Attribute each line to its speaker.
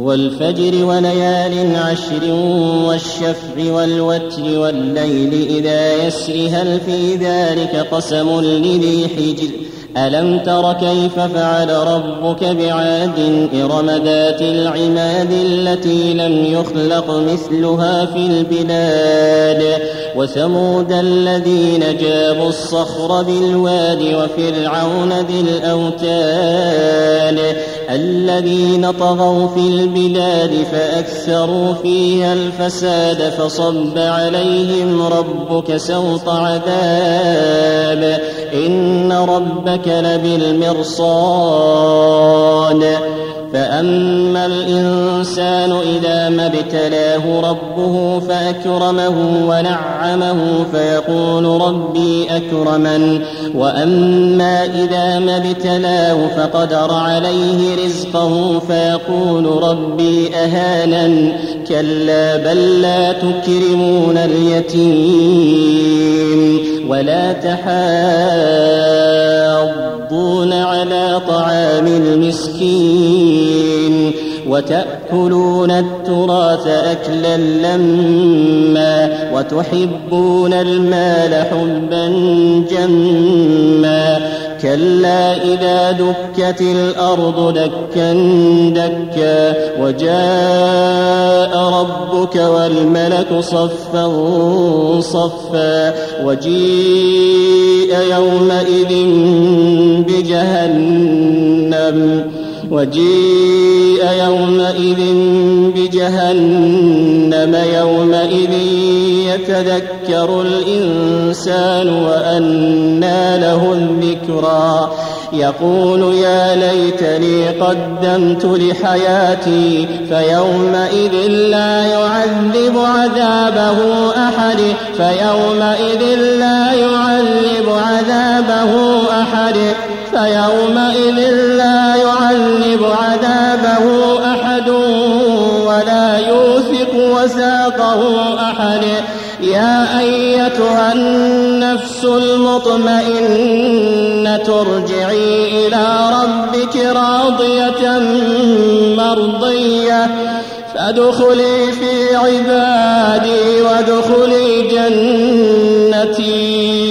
Speaker 1: والفجر وليال عشر والشفع والوتر والليل إذا يسر هل في ذلك قسم لذي حجر ألم تر كيف فعل ربك بعاد إرم ذات العماد التي لم يخلق مثلها في البلاد وثمود الذين جابوا الصخر بالواد وفرعون ذي الأوتاد الذين طغوا في البلاد فأكثروا فيها الفساد فصب عليهم ربك سوط عذاب إن ربك لبالمرصاد فأما الإنسان إذا ما ابتلاه ربه فأكرمه ونعمه فيقول ربي أكرمن وأما إذا ما ابتلاه فقدر عليه رزقه فيقول ربي أهانن كلا بل لا تكرمون اليتيم ولا تحاضون على طعام المسكين وتأكلون التراث أكلا لما وتحبون المال حبا جما كلا إذا دكت الأرض دكا دكا وجاء ربك والملك صفا صفا وجيء يومئذ بجهنم يومئذ يتذكر الإنسان وأنى له الذكرى يقول يا ليتني قدمت لحياتي فيومئذ لا يعذب عذابه أحد ولا يوثق وثاقه أحد يا أيتها النفس المطمئنة ارجعي إلى ربك راضية مرضية فادخلي في عبادي وادخلي جنتي